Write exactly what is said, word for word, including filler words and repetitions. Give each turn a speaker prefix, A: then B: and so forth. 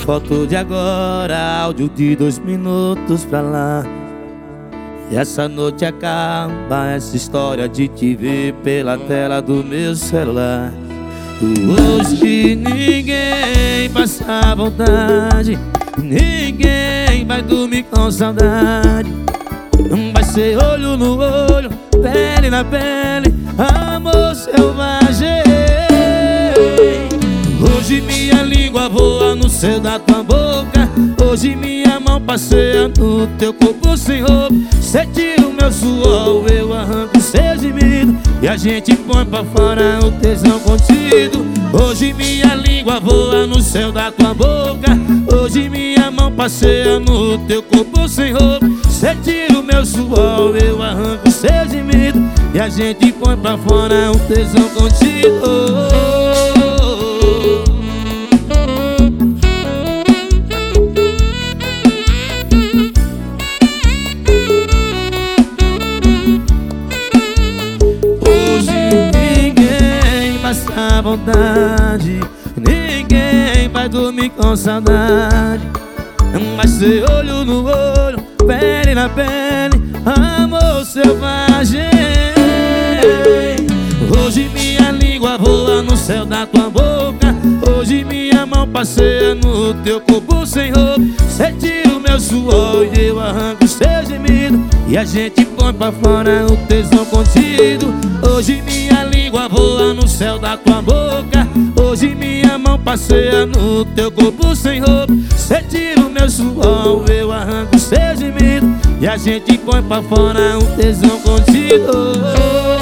A: Foto de agora, áudio de dois minutos pra lá. E essa noite acaba essa história de te ver pela tela do meu celular. Hoje ninguém passa vontade, ninguém vai dormir com saudade. Vai ser olho no olho, pele na pele, amor selvagem. Hoje minha língua voa no céu da tua boca. Hoje minha mão passeia no teu corpo sem roupa. Cê tira o meu suor, eu arranco seu gemido, e a gente põe pra fora o tesão contido. Hoje minha língua voa no céu da tua boca. Hoje minha mão passeia no teu corpo sem roupa. Cê tira o meu suor, eu arranco seu gemido, e a gente põe pra fora o tesão contido. A vontade, ninguém vai dormir com saudade. Vai ser olho no olho, pele na pele, amor selvagem. Hoje minha língua voa no céu da tua boca. Hoje minha mão passeia no teu corpo sem roupa. Cê tira o meu suor e eu arranco seu gemido, e a gente põe pra fora o tesão contido. Hoje minha língua voa no céu da tua boca. Hoje minha mão passeia no teu corpo sem roupa. Cê tira o meu suor, eu arranco seu gemido, e a gente põe pra fora o tesão contido.